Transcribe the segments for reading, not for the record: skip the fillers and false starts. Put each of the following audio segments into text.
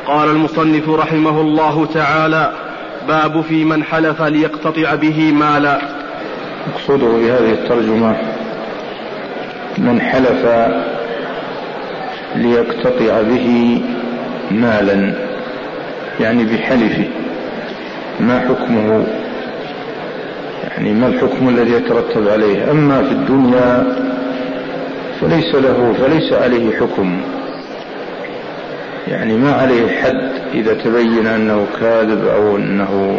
قال المصنف رحمه الله تعالى: باب في من حلف ليقتطع به مالا. مقصوده بهذه الترجمة من حلف ليقتطع به مالا، يعني بحلفه، ما حكمه، يعني ما الحكم الذي يترتب عليه. أما في الدنيا فليس عليه حكم، يعني ما عليه حد إذا تبين أنه كاذب أو أنه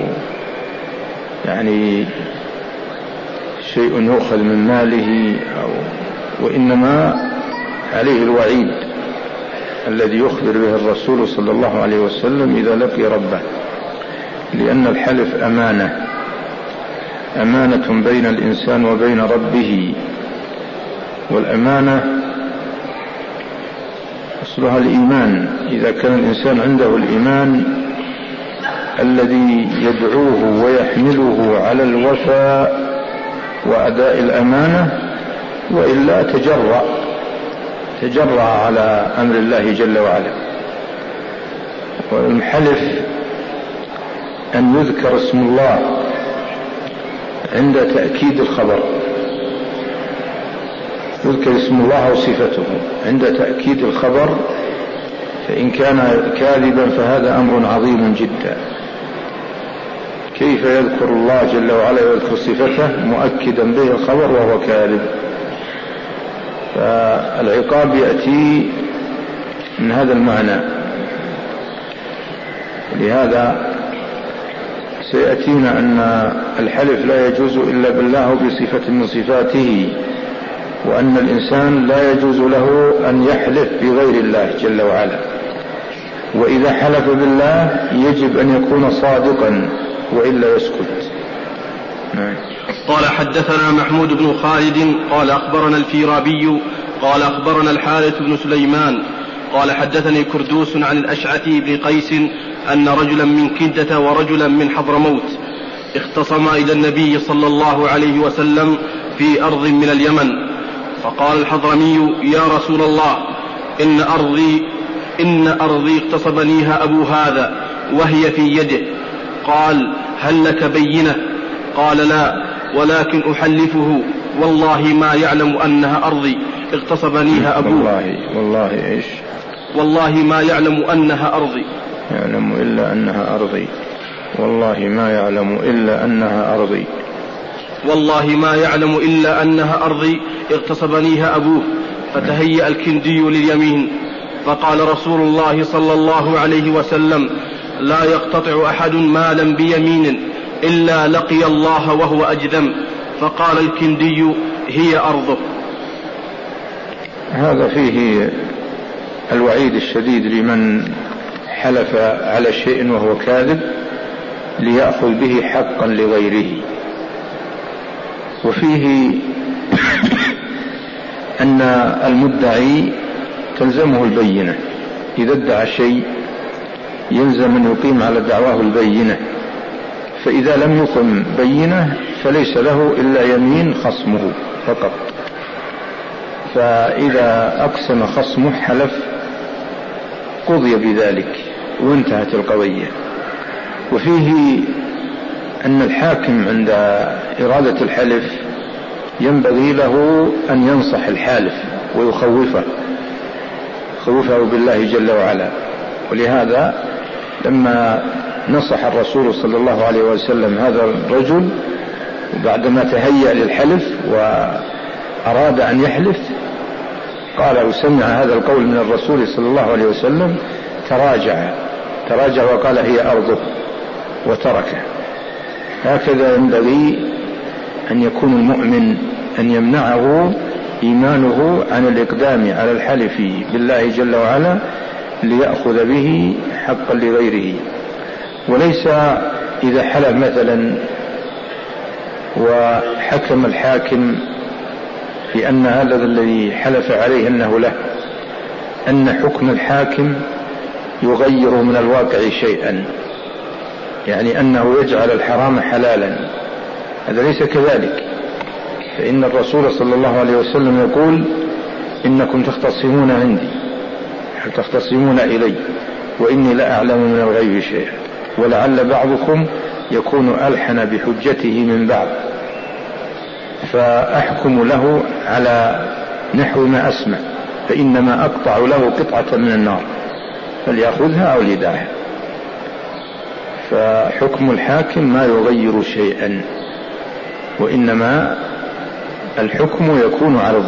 يعني شيء يؤخذ من ماله وإنما عليه الوعيد الذي يخبر به الرسول صلى الله عليه وسلم إذا لقي ربه، لأن الحلف أمانة بين الإنسان وبين ربه، والأمانة أصلها الإيمان. إذا كان الإنسان عنده الإيمان الذي يدعوه ويحمله على الوفاء وأداء الأمانة، وإلا تجرأ على أمر الله جل وعلا. والحلف أن يذكر اسم الله عند تأكيد الخبر، يذكر اسم الله وصفته عند تأكيد الخبر، فإن كان كاذبا فهذا أمر عظيم جدا. كيف يذكر الله جل وعلا ويذكر صفته مؤكدا به الخبر وهو كاذب؟ فالعقاب يأتي من هذا المعنى. لهذا سيأتينا أن الحلف لا يجوز إلا بالله بصفة من صفاته، وأن الإنسان لا يجوز له أن يحلف بغير الله جل وعلا، وإذا حلف بالله يجب أن يكون صادقا وإلا يسكت. قال: حدثنا محمود بن خالد قال أخبرنا الفيرابي قال أخبرنا الحارث بن سليمان قال حدثني كردوس عن الأشعثي بن قيس أن رجلا من كندة ورجلا من حضرموت اختصما إلى النبي صلى الله عليه وسلم في أرض من اليمن، فقال الحضرمي: يا رسول الله، إن أرضي اغتصبنيها أبو هذا وهي في يده. قال: هل لك بينة؟ قال: لا، ولكن أحلفه والله ما يعلم أنها أرضي اغتصبنيها أبوه. والله إيش؟ والله ما يعلم أنها أرضي، يعلم إلا أنها أرضي، والله ما يعلم إلا أنها أرضي، والله ما يعلم إلا أنها أرضي اغتصبنيها أبوه. فتهيأ الكندي لليمين، فقال رسول الله صلى الله عليه وسلم: لا يقتطع أحد مالا بيمين إلا لقي الله وهو أجذم. فقال الكندي: هي أرضه. هذا فيه الوعيد الشديد لمن حلف على شيء وهو كاذب ليأخذ به حقا لغيره، وفيه أن المدعي تلزمه البينة. إذا ادعى شيء يلزم أن يقيم على دعواه البينة، فإذا لم يقم بينة فليس له إلا يمين خصمه فقط. فإذا أقسم خصمه حلف قضي بذلك وانتهت القضية. وفيه أن الحاكم عند إرادة الحلف ينبغي له أن ينصح الحالف ويخوفه بالله جل وعلا. ولهذا لما نصح الرسول صلى الله عليه وسلم هذا الرجل بعدما تهيأ للحلف وأراد أن يحلف، قال وسمع هذا القول من الرسول صلى الله عليه وسلم تراجع وقال: هي أرضه، وتركه. هكذا ينبغي أن يكون المؤمن، أن يمنعه إيمانه عن الإقدام على الحلف بالله جل وعلا ليأخذ به حقا لغيره. وليس إذا حلف مثلا وحكم الحاكم بأن هذا الذي حلف عليه أنه له، أن حكم الحاكم يغير من الواقع شيئا، يعني أنه يجعل الحرام حلالا. هذا ليس كذلك، فإن الرسول صلى الله عليه وسلم يقول: إنكم تختصمون عندي، تختصمون إلي، وإني لا أعلم من الغيب شيئا، ولعل بعضكم يكون ألحن بحجته من بعض، فأحكم له على نحو ما أسمع، فإنما أقطع له قطعة من النار فليأخذها أو ليدعها. فحكم الحاكم ما يغير شيئا، وإنما الحكم يكون على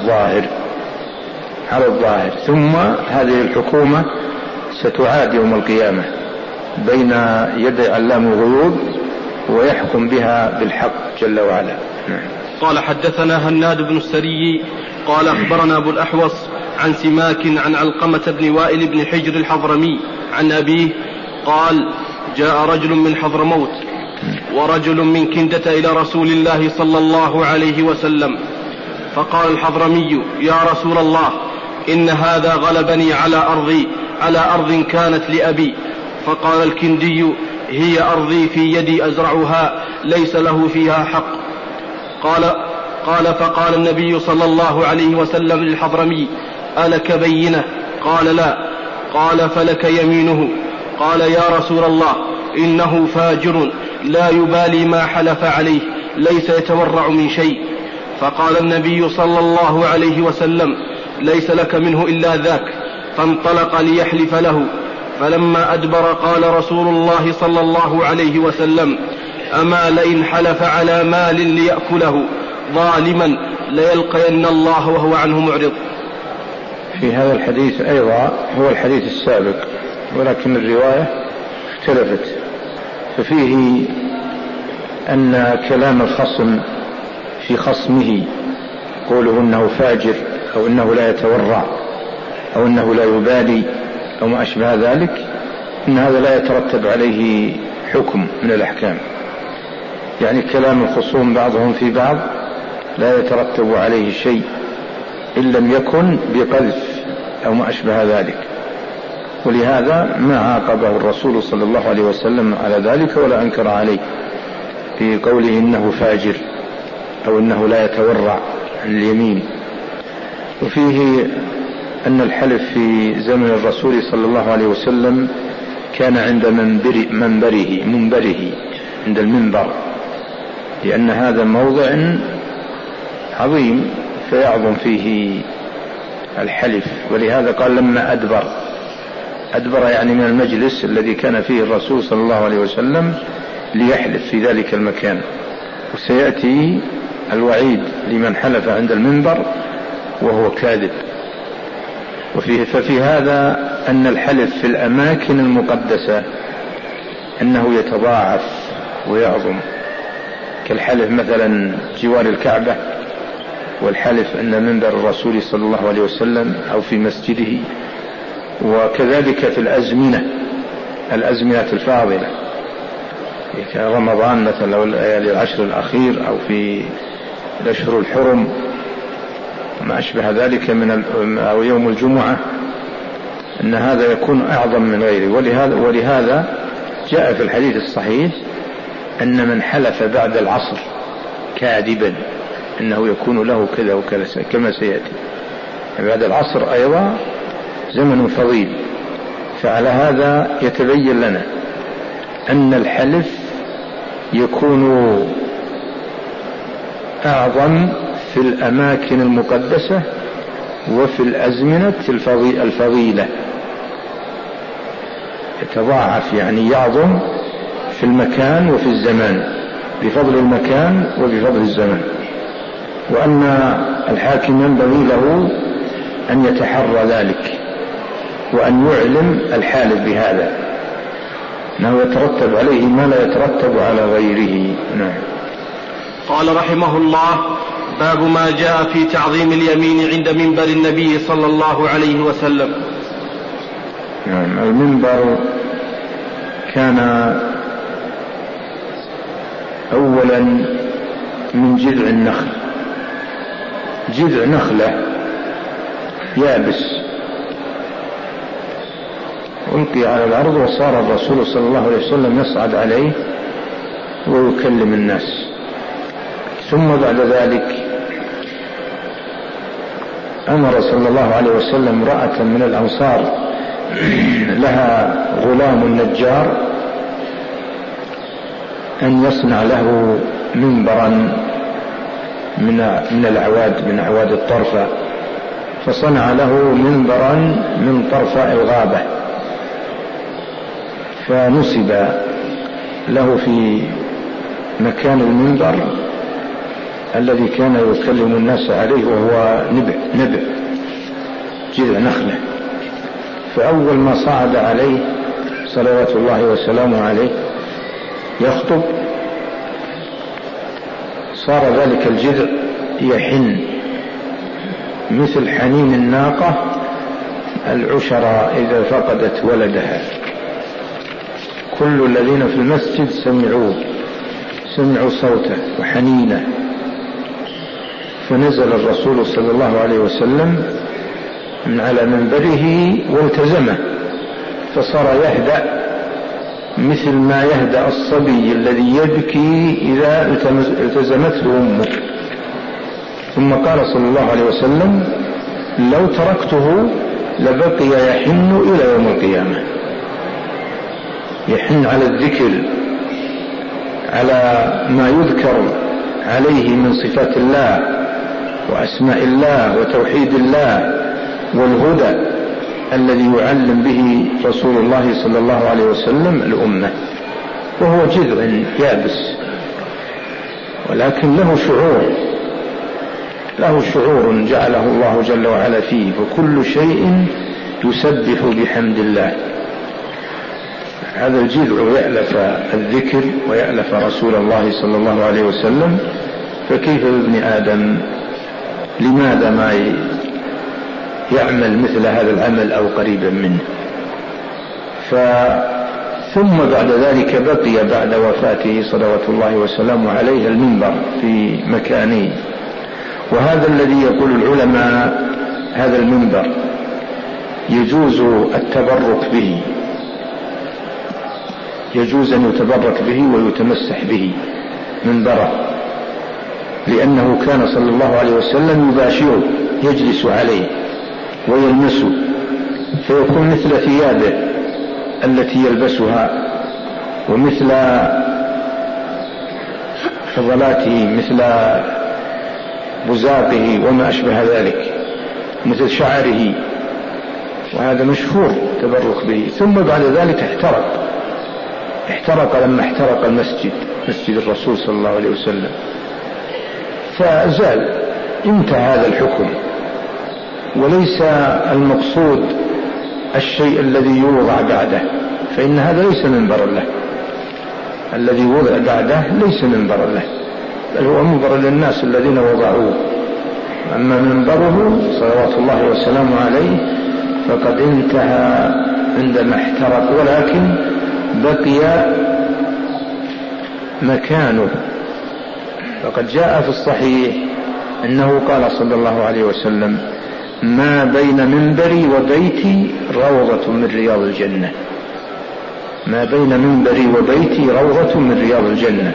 الظاهر. ثم هذه الحكومة ستعاد يوم القيامة بين يدي علام الغيوب ويحكم بها بالحق جل وعلا. قال حدثنا هناد بن السري قال أخبرنا أبو الأحوص عن سماك عن علقمة بن وائل بن حجر الحضرمي عن أبيه قال جاء رجل من حضرموت ورجل من كندة إلى رسول الله صلى الله عليه وسلم، فقال الحضرمي يا رسول الله إن هذا غلبني على أرض كانت لأبي. فقال الكندي هي أرضي في يدي أزرعها ليس له فيها حق. قال فقال النبي صلى الله عليه وسلم للحضرمي ألك بينة؟ قال لا. قال فلك يمينه. قال يا رسول الله إنه فاجر لا يبالي ما حلف عليه ليس يتورع من شيء. فقال النبي صلى الله عليه وسلم ليس لك منه إلا ذاك. فانطلق ليحلف له، فلما أدبر قال رسول الله صلى الله عليه وسلم أما لئن حلف على مال ليأكله ظالما ليلقين الله وهو عنه معرض. في هذا الحديث أيضا هو الحديث السابق، ولكن الرواية اختلفت، ففيه أن كلام الخصم في خصمه قوله إنه فاجر أو إنه لا يتورع أو إنه لا يبالي أو ما أشبه ذلك، إن هذا لا يترتب عليه حكم من الأحكام. يعني كلام الخصوم بعضهم في بعض لا يترتب عليه شيء إن لم يكن بقذف أو ما أشبه ذلك، ولهذا ما عاقبه الرسول صلى الله عليه وسلم على ذلك ولا أنكر عليه في قوله إنه فاجر أو إنه لا يتورع عن اليمين. وفيه أن الحلف في زمن الرسول صلى الله عليه وسلم كان عند منبره عند المنبر، لأن هذا موضع عظيم فيعظم فيه الحلف، ولهذا قال لما أدبر يعني من المجلس الذي كان فيه الرسول صلى الله عليه وسلم ليحلف في ذلك المكان. وسيأتي الوعيد لمن حلف عند المنبر وهو كاذب. ففي هذا أن الحلف في الأماكن المقدسة أنه يتضاعف ويعظم، كالحلف مثلا جوار الكعبة، والحلف أن منبر الرسول صلى الله عليه وسلم أو في مسجده، وكذلك في الأزمنة الفاضلة كرمضان مثلا أو العشر الأخير أو في الأشهر الحرم ما أشبه ذلك أو يوم الجمعة، أن هذا يكون أعظم من غيره. ولهذا جاء في الحديث الصحيح أن من حلف بعد العصر كاذبا أنه يكون له كذا وكذا كما سيأتي. بعد العصر أيضا زمن فضيل، فعلى هذا يتبين لنا أن الحلف يكون أعظم في الأماكن المقدسة وفي الأزمنة الفضيلة، يتضاعف يعني يعظم في المكان وفي الزمان، بفضل المكان وبفضل الزمان. وأن الحاكم ينبغي له أن يتحرى ذلك وأن يعلم الحالف بهذا، أنه يترتب عليه ما لا يترتب على غيره. نعم. قال رحمه الله باب ما جاء في تعظيم اليمين عند منبر النبي صلى الله عليه وسلم. نعم. المنبر كان أولا من جذع النخل، جذع نخلة يابس ألقي على الأرض، وصار الرسول صلى الله عليه وسلم يصعد عليه ويكلم الناس. ثم بعد ذلك أمر صلى الله عليه وسلم امرأة من الأنصار لها غلام نجار أن يصنع له منبرا من الأعواد، من أعواد الطرفة، فصنع له منبرا من طرفاء الغابة، فنصب له في مكان المنبر الذي كان يكلم الناس عليه، وهو نبع جذع نخلة. فأول ما صعد عليه صلوات الله وسلامه عليه يخطب صار ذلك الجذع يحن مثل حنين الناقة العشرة إذا فقدت ولدها. كل الذين في المسجد سمعوا صوته وحنينه، فنزل الرسول صلى الله عليه وسلم من على منبره والتزمه، فصار يهدأ مثل ما يهدأ الصبي الذي يبكي إذا التزمته أمه. ثم قال صلى الله عليه وسلم: لو تركته لبقي يحن إلى يوم القيامة، يحن على الذكر، على ما يذكر عليه من صفات الله وأسماء الله وتوحيد الله والهدى الذي يعلم به رسول الله صلى الله عليه وسلم الأمة. وهو جذع يابس، ولكن له شعور جعله الله جل وعلا فيه، وكل شيء يسبح بحمد الله. هذا الجذع يألف الذكر ويألف رسول الله صلى الله عليه وسلم، فكيف بابن آدم؟ لماذا ما يعمل مثل هذا العمل أو قريبا منه؟ ثم بعد ذلك بقي بعد وفاته صلوات الله وسلامه عليه المنبر في مكانه. وهذا الذي يقول العلماء هذا المنبر يجوز التبرك به، يجوز أن يتبرك به ويتمسح به منبره، لأنه كان صلى الله عليه وسلم يباشره، يجلس عليه ويلمسه، فيكون مثل ثيابه التي يلبسها، ومثل فضلاته، مثل بزاقه وما أشبه ذلك، مثل شعره، وهذا مشهور تبرك به. ثم بعد ذلك احترق لما احترق المسجد، مسجد الرسول صلى الله عليه وسلم، فزال، انتهى هذا الحكم. وليس المقصود الشيء الذي يوضع بعده، فإن هذا ليس منبرا له، الذي وضع بعده ليس منبرا له، بل هو منبر للناس الذين وضعوه. أما منبره صلوات الله وسلامه عليه فقد انتهى عندما احترق، ولكن بقي مكانه. فقد جاء في الصحيح أنه قال صلى الله عليه وسلم: ما بين منبري وبيتي روضة من رياض الجنة، ما بين منبري وبيتي روضة من رياض الجنة.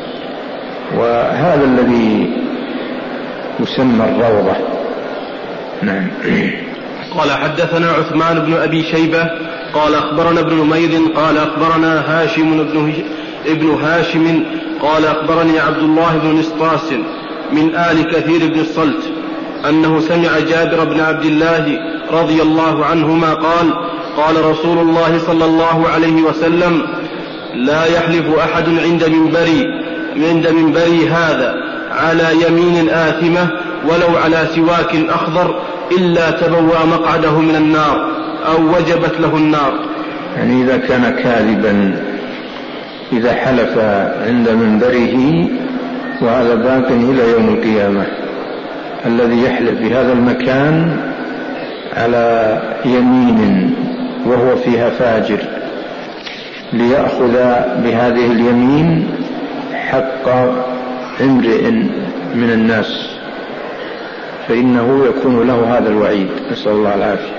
وهذا الذي يسمى الروضة. نعم. قال حدثنا عثمان بن أبي شيبة قال أخبرنا ابن نمير قال أخبرنا هاشم ابن هاشم قال أخبرني عبد الله بن نسطاس من آل كثير بن الصلت أنه سمع جابر بن عبد الله رضي الله عنهما قال: قال رسول الله صلى الله عليه وسلم: لا يحلف أحد عند منبري هذا على يمين آثمة ولو على سواك أخضر إلا تبوأ مقعده من النار أو وجبت له النار. يعني إذا كان كاذبا، إذا حلف عند منبره، وهذا باق إلى يوم القيامة، الذي يحلف بهذا المكان على يمين وهو فيها فاجر ليأخذ بهذه اليمين حق امرئ من الناس، فإنه يكون له هذا الوعيد، نسأل الله العافية.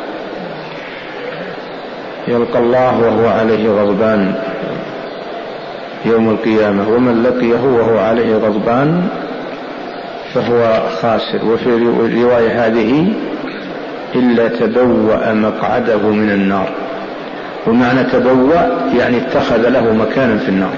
يلقى الله وهو عليه غضبان يوم القيامة، ومن لقيه وهو عليه غضبان فهو خاسر. وفي الرواية هذه: إلا تبوأ مقعده من النار. ومعنى تبوأ يعني اتخذ له مكانا في النار،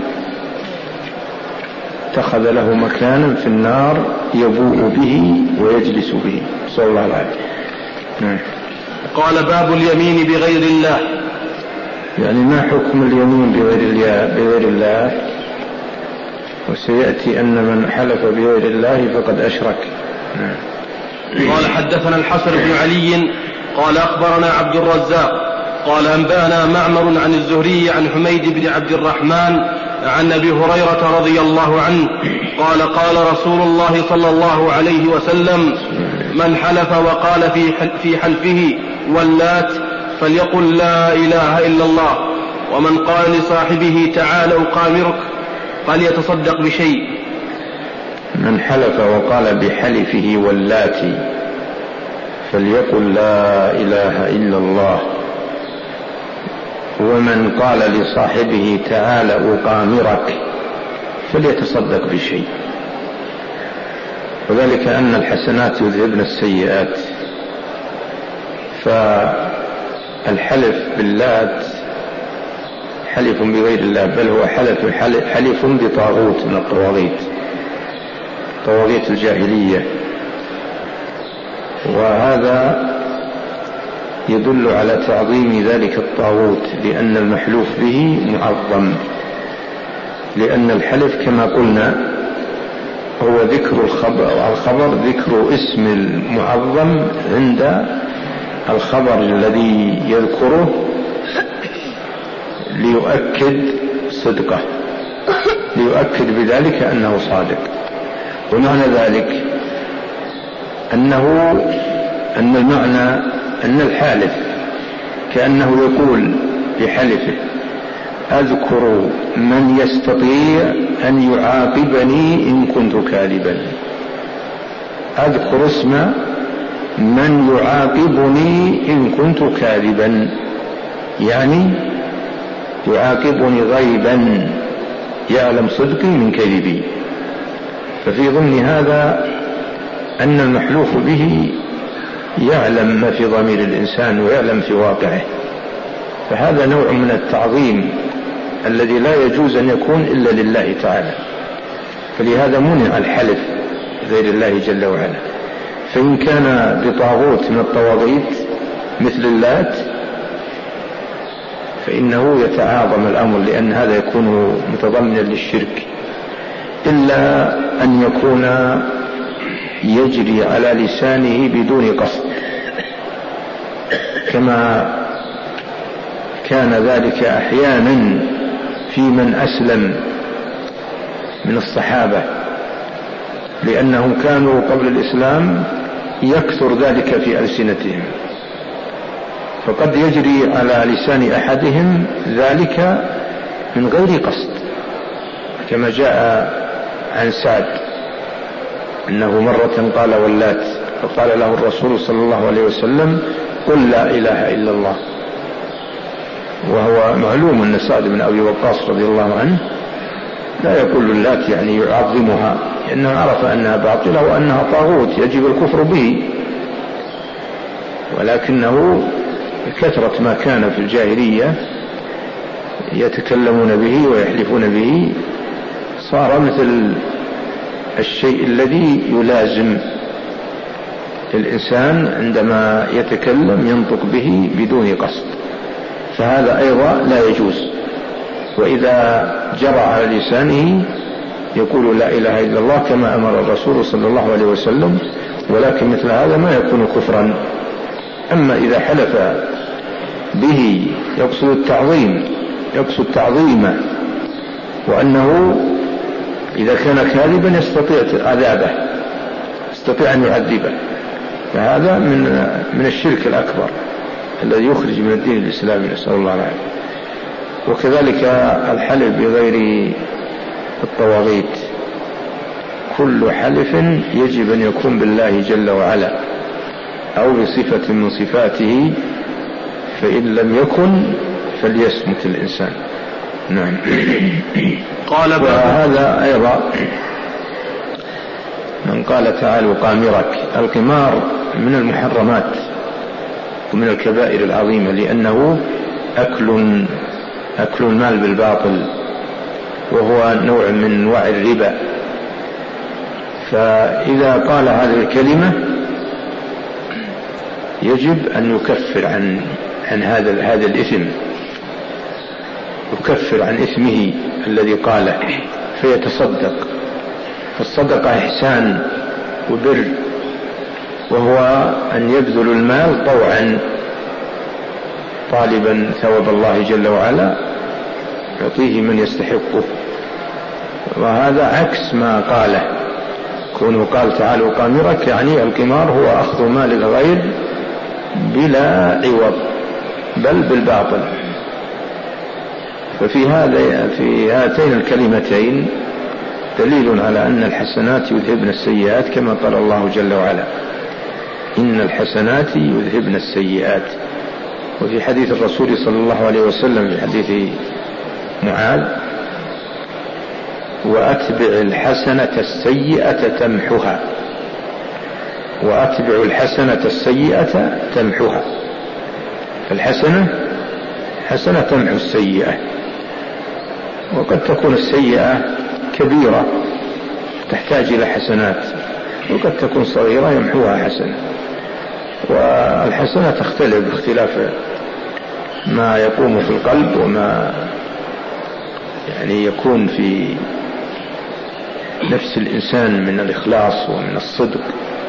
اتخذ له مكانا في النار يبوء به ويجلس به، صلى الله عليه وسلم. قال باب اليمين بغير الله. يعني ما حكم اليمين بغير الله؟ وسيأتي أن من حلف بغير الله فقد أشرك. قال حدثنا الحسن بن علي قال أخبرنا عبد الرزاق قال أنبأنا معمر عن الزهري عن حميد بن عبد الرحمن عن أبي هريرة رضي الله عنه قال قال رسول الله صلى الله عليه وسلم: من حلف وقال في حلفه واللات فليقل لا إله إلا الله، ومن قال لصاحبه تعال أقامرك فليتصدق بشيء. من حلف وقال بحلفه واللات فليقل لا إله إلا الله، ومن قال لصاحبه تعال أقامرك فليتصدق بشيء. وذلك أن الحسنات يذهبن السيئات، فالحلف باللات حلف بغير الله، بل هو حلف بطاغوت من الطواغيت، طواغيت الجاهلية. وهذا يدل على تعظيم ذلك الطاغوت، لأن المحلوف به معظم، لأن الحلف كما قلنا هو ذكر الخبر، ذكر اسم المعظم عند الخبر الذي يذكره ليؤكد صدقه، ليؤكد بذلك أنه صادق. ومعنى ذلك أن المعنى أن الحالف كأنه يقول بحلفه: أذكر من يستطيع أن يعاقبني إن كنت كاذبا، أذكر اسم من يعاقبني إن كنت كاذبا، يعني يعاقبني غيبا يعلم صدقي من كذبي. ففي ضمن هذا أن المحلوف به يعلم ما في ضمير الإنسان ويعلم في واقعه، فهذا نوع من التعظيم الذي لا يجوز أن يكون إلا لله تعالى، فلهذا منع الحلف غير الله جل وعلا. فإن كان بطاغوت من الطواغيت مثل اللات فإنه يتعاظم الأمر، لأن هذا يكون متضمنا للشرك، إلا أن يكون يجري على لسانه بدون قصد، كما كان ذلك أحيانا في من أسلم من الصحابة، لأنهم كانوا قبل الإسلام يكثر ذلك في ألسنتهم، فقد يجري على لسان أحدهم ذلك من غير قصد، كما جاء عن سعد أنه مرة قال واللات، فقال له الرسول صلى الله عليه وسلم: قل لا إله إلا الله. وهو معلوم أن سعد بن أبي وقاص رضي الله عنه لا يقول اللات يعني يعظمها، لأنه عرف أنها باطلة وأنها طاغوت يجب الكفر به، ولكنه كثرة ما كان في الجاهلية يتكلمون به ويحلفون به صار مثل الشيء الذي يلازم الإنسان عندما يتكلم ينطق به بدون قصد، فهذا أيضا لا يجوز. وإذا جرى على لسانه يقول لا إله إلا الله كما أمر الرسول صلى الله عليه وسلم، ولكن مثل هذا ما يكون كفرا. أما إذا حلف به يقصد التعظيم، يقصد تعظيمه، وأنه إذا كان كاذبا يستطيع عذابه، يستطيع أن يعذبه، فهذا من الشرك الأكبر الذي يخرج من الدين الإسلامي، نسأل الله العافية. وكذلك الحلف بغير الطواغيت، كل حلف يجب أن يكون بالله جل وعلا أو بصفة من صفاته، فإن لم يكن فليصمت الإنسان. نعم. وهذا أيضا من قال تعالوا قامرك، القمار من المحرمات ومن الكبائر العظيمة، لأنه أكل المال بالباطل، وهو نوع من أنواع الربا. فإذا قال هذه الكلمة يجب أن يكفر عن هذا الإثم، يكفر عن إثمه الذي قاله فيتصدق. فالصدقة إحسان وبر، وهو أن يبذل المال طوعا طالبا ثواب الله جل وعلا يعطيه من يستحقه. وهذا عكس ما قاله، كونه قال تعالوا قامرك، يعني القمار هو أخذ مال الغير بلا عوض بل بالباطل. ففي هاتين الكلمتين دليل على أن الحسنات يذهبن السيئات، كما قال الله جل وعلا إن الحسنات يذهبن السيئات. وفي حديث الرسول صلى الله عليه وسلم في حديث معاذ وأتبع الحسنة السيئة تمحها، وأتبع الحسنة السيئة تمحها. فالحسنة حسنة تمحو السيئة، وقد تكون السيئة كبيرة تحتاج إلى حسنات، وقد تكون صغيرة يمحوها حسنة. والحسنة تختلف باختلاف ما يقوم في القلب وما يعني يكون في نفس الإنسان من الإخلاص ومن الصدق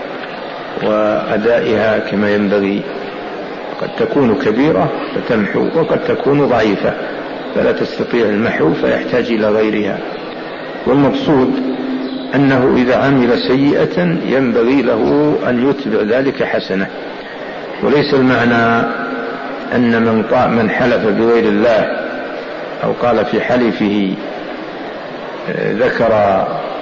وأدائها كما ينبغي. قد تكون كبيرة فتمحو، وقد تكون ضعيفة فلا تستطيع المحو فيحتاج إلى غيرها. والمقصود أنه إذا عمل سيئة ينبغي له أن يتبع ذلك حسنة. وليس المعنى أن من حلف بغير الله أو قال في حلفه ذكر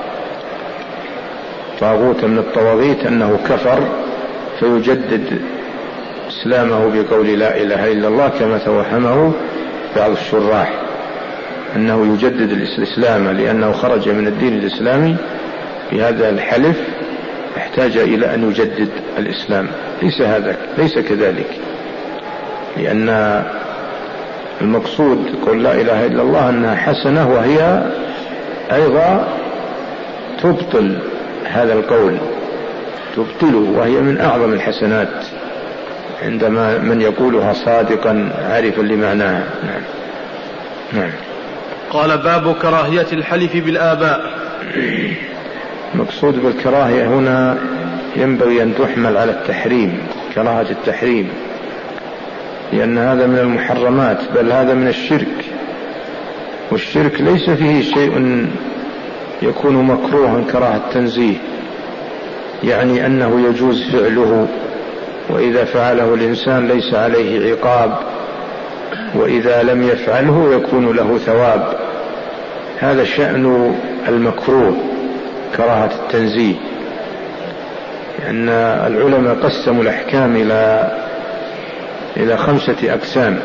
طاغوت من الطواغيت أنه كفر فيجدد إسلامه بقول لا إله إلا الله، كما توهمه بعض الشراح أنه يجدد الإسلام لأنه خرج من الدين الإسلامي بهذا الحلف، احتاج إلى أن يجدد الإسلام. ليس كذلك، لأن المقصود قول لا إله إلا الله أنها حسنة، وهي أيضا تبطل هذا القول، تبطله، وهي من أعظم الحسنات عندما من يقولها صادقا عارفا لمعناها. نعم. قال باب كراهية الحلف بالآباء. المقصود بالكراهية هنا ينبغي أن تحمل على التحريم، كراهة التحريم، لأن هذا من المحرمات، بل هذا من الشرك. والشرك ليس فيه شيء يكون مكروها كراهة تنزيه، يعني أنه يجوز فعله، وإذا فعله الإنسان ليس عليه عقاب، وإذا لم يفعله يكون له ثواب. هذا شأن المكروه كراهة التنزيه. لأن العلماء قسموا الأحكام إلى 5 أقسام،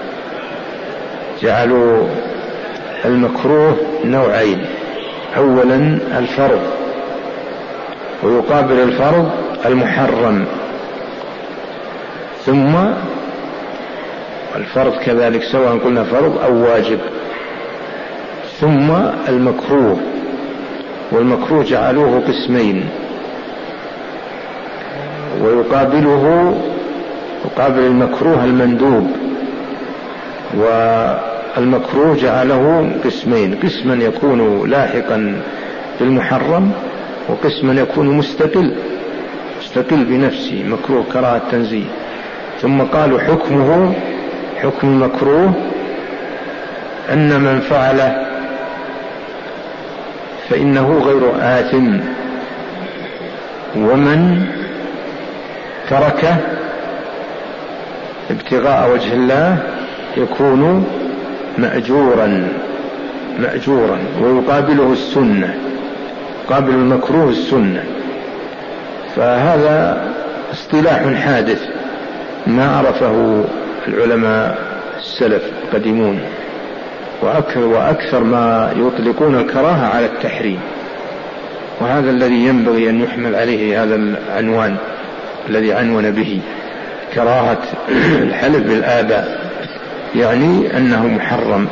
جعلوا المكروه نوعين: أولا الفرض، ويقابل الفرض المحرم، ثم الفرض كذلك سواء قلنا فرض أو واجب، ثم المكروه. والمكروه جعلوه قسمين، يقابل المكروه المندوب، والمكروه جعله قسمين: قسما يكون لاحقا بالمحرم، وقسما يكون مستقل بنفسه، مكروه كراهة تنزيه. ثم قالوا حكم المكروه أن من فعله فإنه غير آثم، ومن تركه ابتغاء وجه الله يكون مأجورا. ويقابله السنة، قابل المكروه السنة. فهذا اصطلاح حادث ما عرفه العلماء السلف القديمون، وأكثر ما يطلقون الكراهة على التحريم. وهذا الذي ينبغي أن يحمل عليه هذا العنوان الذي عنون به: كراهة الحلف بالآباء. يعني أنه محرم،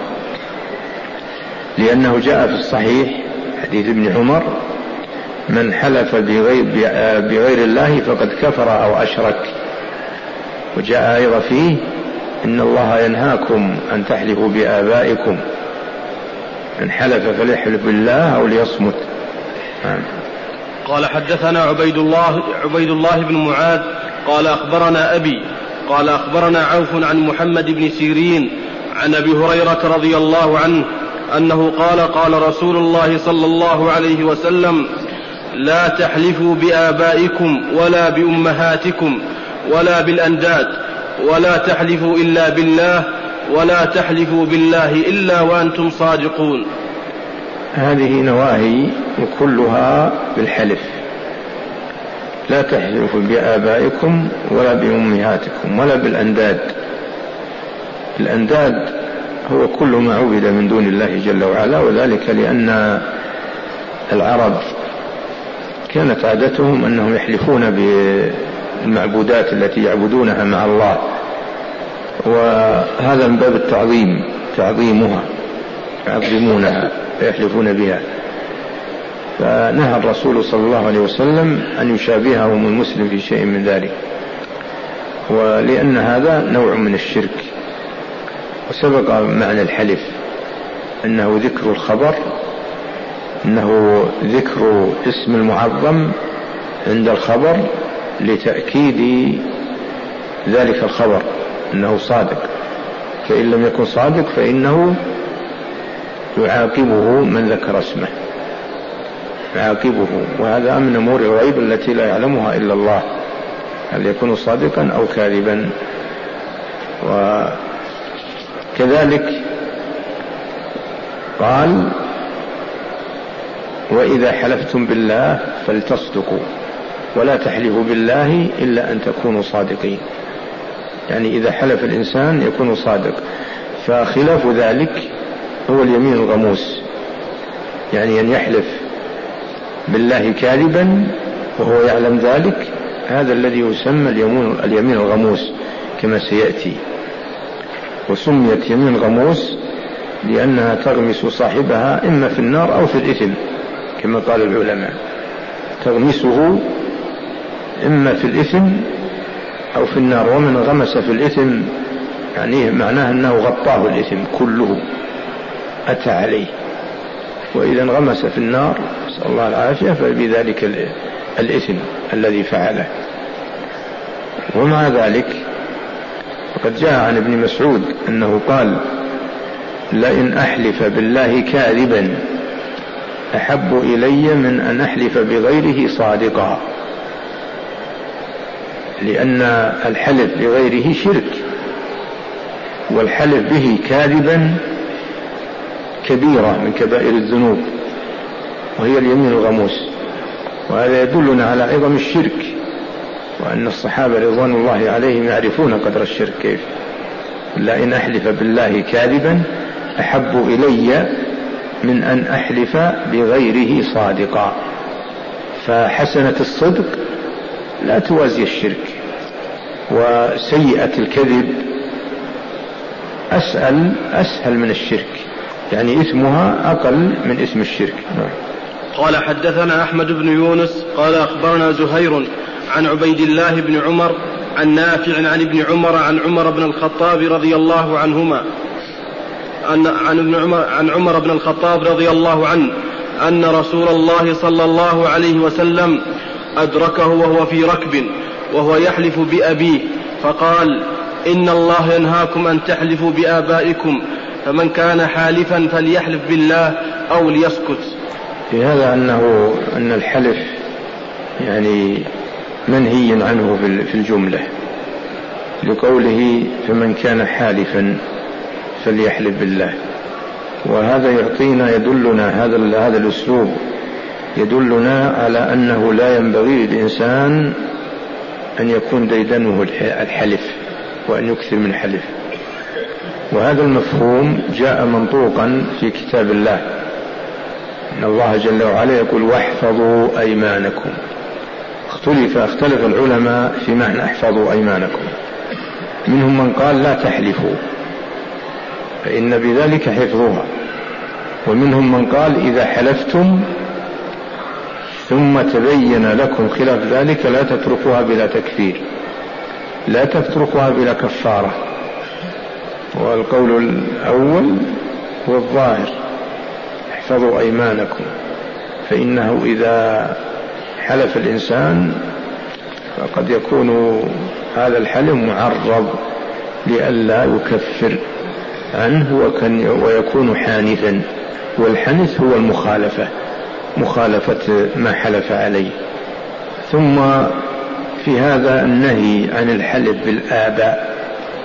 لأنه جاء في الصحيح حديث ابن عمر: من حلف بغير الله فقد كفر أو أشرك. وجاء أيضا فيه: إن الله ينهاكم أن تحلفوا بآبائكم، من حلف فليحلف بالله أو ليصمت. قال حدثنا عبيد الله بن معاذ قال أخبرنا أبي قال أخبرنا عوف عن محمد بن سيرين عن أبي هريرة رضي الله عنه أنه قال: قال رسول الله صلى الله عليه وسلم: لا تحلفوا بآبائكم ولا بأمهاتكم ولا بالأنداد، ولا تحلفوا إلا بالله، ولا تحلفوا بالله إلا وأنتم صادقون. هذه نواهي وكلها بالحلف: لا تحلفوا بآبائكم ولا بأمهاتكم ولا بالأنداد. الأنداد هو كل ما عبد من دون الله جل وعلا، وذلك لأن العرب كانت عادتهم أنهم يحلفون بالمعبودات التي يعبدونها مع الله، وهذا من باب التعظيم، تعظيمها، يعظمونها ويحلفون بها. فنهى الرسول صلى الله عليه وسلم أن يشابههم المسلم في شيء من ذلك، ولأن هذا نوع من الشرك. وسبق معنى الحلف أنه ذكر الخبر، أنه ذكر اسم المعظم عند الخبر لتأكيد ذلك الخبر أنه صادق، فإن لم يكن صادق فإنه يعاقبه من ذكر اسمه، يعاقبه. وهذا من أمور الغيب التي لا يعلمها إلا الله، هل يكون صادقا أو كاذبا. وكذلك قال: وإذا حلفتم بالله فلتصدقوا ولا تحلفوا بالله إلا أن تكونوا صادقين. يعني إذا حلف الإنسان يكون صادق، فخلاف ذلك هو اليمين الغموس، يعني أن يحلف بالله كاذبا وهو يعلم ذلك، هذا الذي يسمى اليمين الغموس كما سيأتي. وسميت يمين غموس لأنها تغمس صاحبها إما في النار أو في الإثم، كما قال العلماء، تغمسه إما في الإثم أو في النار. ومن غمس في الإثم يعني معناه أنه غطاه الإثم كله، أتى عليه. وإذا انغمس في النار نسأل الله العافية فبذلك الإثم الذي فعله. ومع ذلك وقد جاء عن ابن مسعود أنه قال: لئن أحلف بالله كاذبا أحب إلي من أن أحلف بغيره صادقا، لأن الحلف بغيره شرك، والحلف به كاذبا كبيرة من كبائر الذنوب، وهي اليمين الغموس. وهذا يدلنا على عظم الشرك، وأن الصحابة رضوان الله عليهم يعرفون قدر الشرك كيف. لئن أحلف بالله كاذبا أحب إلي من أن أحلف بغيره صادقا. فحسنة الصدق لا توازي الشرك، وسيئة الكذب أسهل من الشرك، يعني إثمها أقل من إثم الشرك. قال حدثنا أحمد بن يونس قال أخبرنا زهير عن عبيد الله بن عمر عن نافع عن ابن عمر عن عمر بن الخطاب رضي الله عنهما عن عمر بن الخطاب رضي الله عنه أن رسول الله صلى الله عليه وسلم أدركه وهو في ركب وهو يحلف بأبيه فقال: إن الله ينهاكم أن تحلفوا بآبائكم، فمن كان حالفا فليحلف بالله أو ليسكت. في هذا أن الحلف يعني منهي عنه في الجملة، لقوله: فمن كان حالفا فليحلف بالله. وهذا يعطينا يدلنا هذا الأسلوب يدلنا على أنه لا ينبغي للإنسان أن يكون ديدنه الحلف وأن يكثر من الحلف. وهذا المفهوم جاء منطوقا في كتاب الله، إن الله جل وعلا يقول: واحفظوا أيمانكم. اختلف العلماء في معنى احفظوا أيمانكم. منهم من قال: لا تحلفوا، فإن بذلك حفظها. ومنهم من قال إذا حلفتم ثم تبين لكم خلاف ذلك لا تتركوها بلا تكفير، لا تتركوها بلا كفارة. والقول الأول هو الظاهر، احفظوا أيمانكم، فإنه إذا حلف الإنسان فقد يكون هذا الحلف معرض لئلا يكفر عنه ويكون حانثا، والحنث هو المخالفة، مخالفة ما حلف عليه. ثم في هذا النهي عن الحلف بالآباء،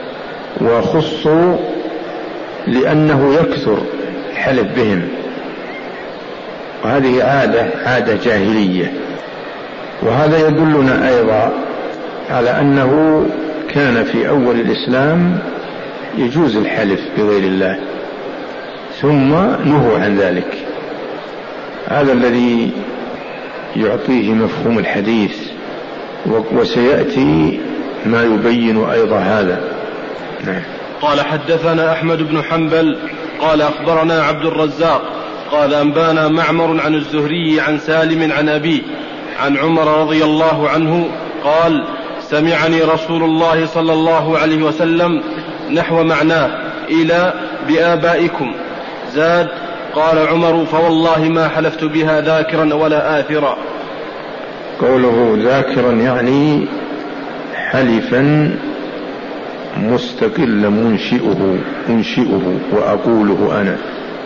وخصوا لأنه يكثر الحلف بهم، وهذه عادة جاهلية. وهذا يدلنا أيضا على أنه كان في أول الإسلام يجوز الحلف بغير الله، ثم نهوا عن ذلك. هذا الذي يعطيه مفهوم الحديث، وسيأتي ما يبين أيضا هذا. نعم. قال حدثنا أحمد بن حنبل قال أخبرنا عبد الرزاق قال أنبانا معمر عن الزهري عن سالم عن أبيه عن عمر رضي الله عنه قال سمعني رسول الله صلى الله عليه وسلم نحو معناه إلى بآبائكم. زاد قال عمر فوالله ما حلفت بها ذاكرا ولا آثرا. قوله ذاكرا يعني حلفا مستقلا منشئه وأقوله أنا،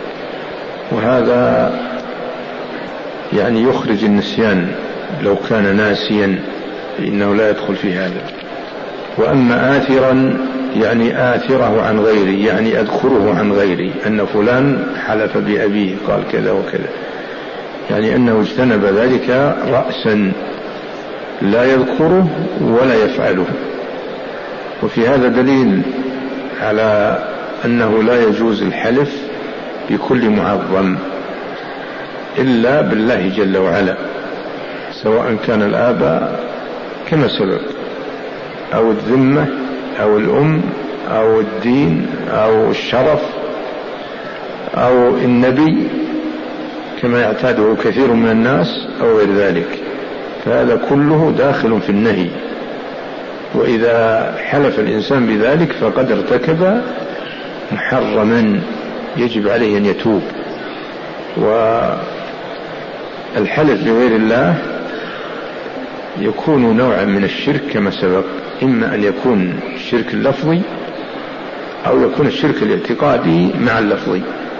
وهذا يعني يخرج النسيان، لو كان ناسيا فإنه لا يدخل في هذا. وأما آثرا يعني آثره عن غيري، يعني أذكره عن غيري، أن فلان حلف بأبيه قال كذا وكذا، يعني أنه اجتنب ذلك رأسا لا يذكره ولا يفعله. وفي هذا دليل على أنه لا يجوز الحلف بكل معظم إلا بالله جل وعلا، سواء كان الآباء كما سبق، أو الذمة أو الأم أو الدين أو الشرف أو النبي كما يعتاده كثير من الناس أو غير ذلك، فهذا كله داخل في النهي. وإذا حلف الإنسان بذلك فقد ارتكب محرما يجب عليه أن يتوب. والحلف بغير الله يكون نوعا من الشرك كما سبق، إما أن يكون الشرك اللفظي أو يكون الشرك الاعتقادي مع اللفظي،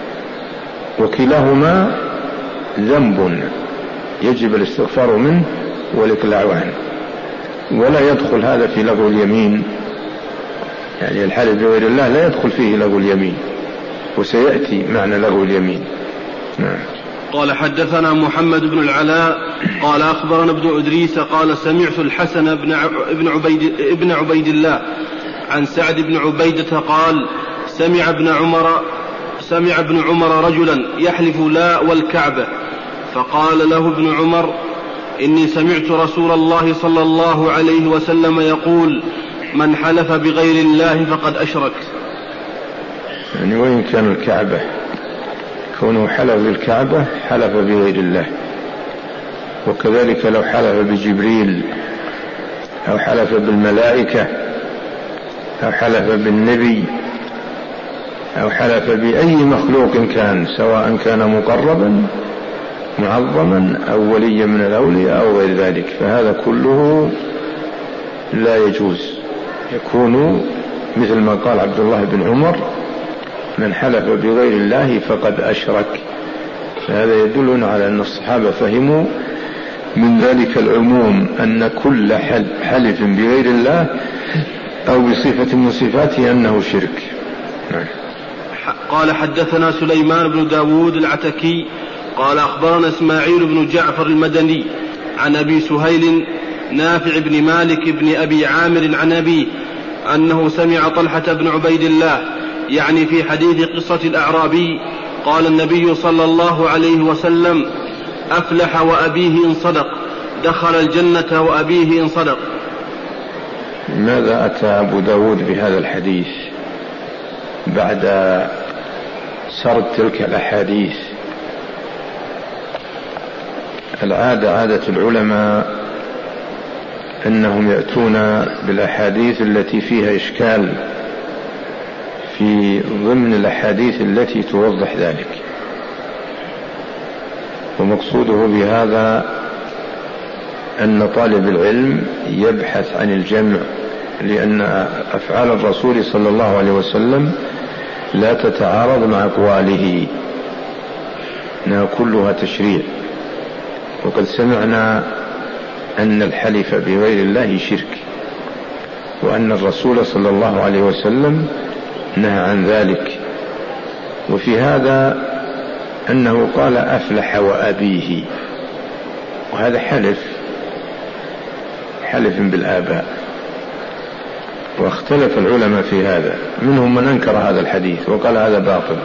وكلاهما ذنب يجب الاستغفار منه والإقلاع عنه. ولا يدخل هذا في لغو اليمين، يعني الحلف بغير الله لا يدخل فيه لغو اليمين، وسيأتي معنى لغو اليمين. نعم. قال حدثنا محمد بن العلاء قال أخبرنا ابن إدريس قال سمعت الحسن ابن عبيد الله عن سعد بن عبيدة قال سمع ابن عمر رجلا يحلف لا والكعبة، فقال له ابن عمر إني سمعت رسول الله صلى الله عليه وسلم يقول من حلف بغير الله فقد أشرك. يعني وإن كان الكعبة كونه حلف بالكعبة حلف بغير الله، وكذلك لو حلف بجبريل أو حلف بالملائكة أو حلف بالنبي أو حلف بأي مخلوق كان، سواء كان مقربا معظما أو وليا من الأولياء أو غير ذلك، فهذا كله لا يجوز، يكون مثل ما قال عبد الله بن عمر من حلف بغير الله فقد أشرك. فهذا يدلنا على أن الصحابة فهموا من ذلك العموم أن كل حلف بغير الله أو بصفة من صفاته أنه شرك. قال حدثنا سليمان بن داود العتكي قال أخبرنا إسماعيل بن جعفر المدني عن أبي سهيل نافع بن مالك بن أبي عامر عن أبيه أنه سمع طلحة بن عبيد الله يعني في حديث قصة الأعرابي قال النبي صلى الله عليه وسلم أفلح وأبيه إن صدق، دخل الجنة وأبيه إن صدق. ماذا أتى أبو داود بهذا الحديث بعد سرد تلك الأحاديث. عادة العلماء أنهم يأتون بالأحاديث التي فيها إشكال في ضمن الأحاديث التي توضح ذلك، ومقصوده بهذا أن طالب العلم يبحث عن الجمع، لأن أفعال الرسول صلى الله عليه وسلم لا تتعارض مع أقواله، إنها كلها تشريع. وقد سمعنا أن الحلف بغير الله شرك، وأن الرسول صلى الله عليه وسلم نهى عن ذلك. وفي هذا أنه قال أفلح وأبيه، وهذا حلف بالآباء. واختلف العلماء في هذا، منهم من أنكر هذا الحديث وقال هذا باطل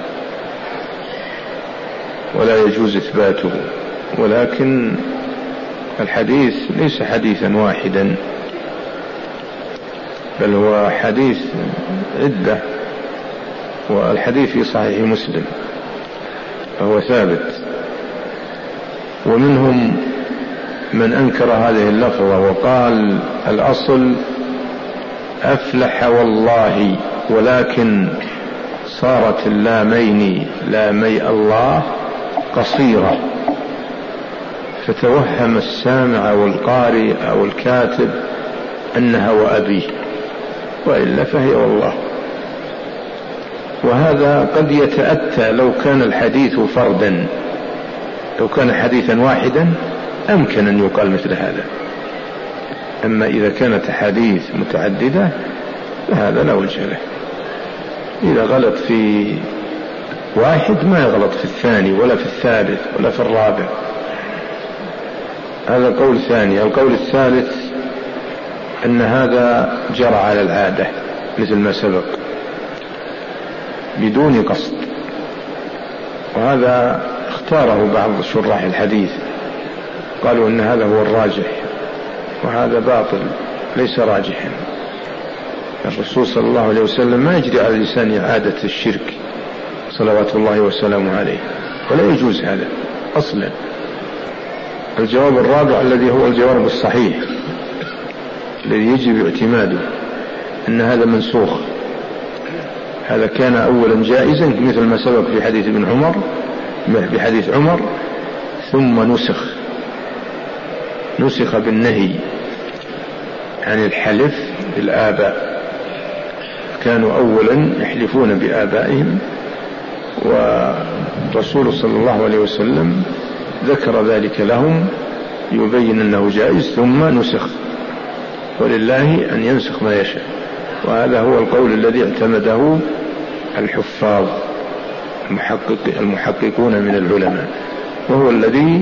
ولا يجوز إثباته، ولكن الحديث ليس حديثا واحدا، بل هو حديث عدة، والحديث في صحيح مسلم فهو ثابت. ومنهم من أنكر هذه اللفظة وقال الأصل أفلح والله، ولكن صارت اللامين لامي الله قصيرة، فتوهم السامع والقارئ أو الكاتب أنها وأبيه، وإلا فهي والله. وهذا قد يتأتى لو كان الحديث فردا، لو كان حديثا واحدا أمكن أن يقال مثل هذا، أما إذا كانت حديث متعددة فهذا لا وجه له. إذا غلط في واحد ما يغلط في الثاني ولا في الثالث ولا في الرابع. هذا قول ثاني. القول الثالث أن هذا جرى على العادة مثل ما سبق بدون قصد، وهذا اختاره بعض شراح الحديث، قالوا أن هذا هو الراجح، وهذا باطل ليس راجحا. الرسول صلى الله عليه وسلم ما يجري على لسان عادة الشرك صلوات الله وسلامه عليه، ولا يجوز هذا أصلا. الجواب الرابع الذي هو الجواب الصحيح الذي يجب اعتماده أن هذا منسوخ. هذا كان أولا جائزا مثل ما سبق في حديث ابن عمر، بحديث عمر، ثم نسخ بالنهي عن الحلف بالآباء. كانوا أولا يحلفون بآبائهم، والرسول صلى الله عليه وسلم ذكر ذلك لهم يبين أنه جائز، ثم نسخ، ولله أن ينسخ ما يشاء. وهذا هو القول الذي اعتمده الحفاظ المحققون من العلماء، وهو الذي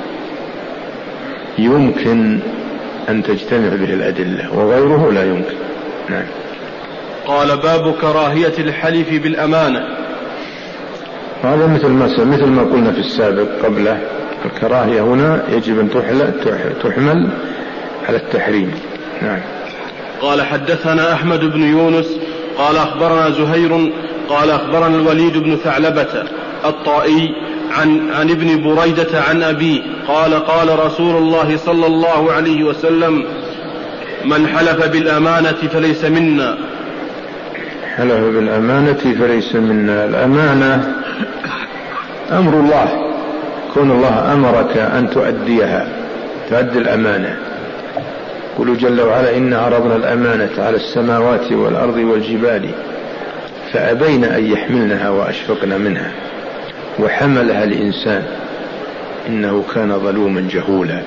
يمكن أن تجتمع به الأدلة، وغيره لا يمكن. نعم. قال باب كراهية الحلف بالأمانة. هذا مثل ما قلنا في السابق قبله، الكراهية هنا يجب أن تحمل على التحريم. نعم. قال حدثنا أحمد بن يونس قال أخبرنا زهير قال أخبرنا الوليد بن ثعلبة الطائي عن ابن بريدة عن أبيه قال رسول الله صلى الله عليه وسلم: من حلف بالأمانة فليس منا. حلف بالأمانة فليس منا. الأمانة أمر الله، كون الله أمرك أن تؤدي الأمانة. قل جل وعلا: إن عرضنا الأمانة على السماوات والأرض والجبال فأبين أن يحملنها وأشفقن منها وحملها الإنسان إنه كان ظلوما جهولا.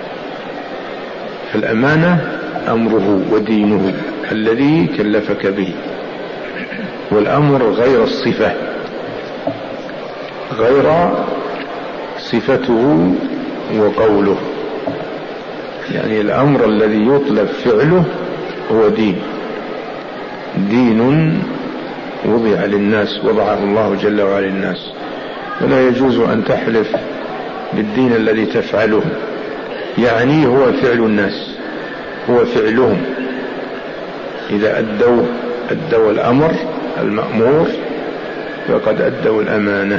فالأمانة أمره ودينه الذي كلفك به، والأمر غير الصفة، غير صفته وقوله. يعني الأمر الذي يطلب فعله هو دين وضع للناس، وضعه الله جل وعلا للناس، فلا يجوز أن تحلف بالدين الذي تفعله، يعني هو فعل الناس، هو فعلهم. إذا أدوا الأمر المأمور فقد أدوا الأمانة.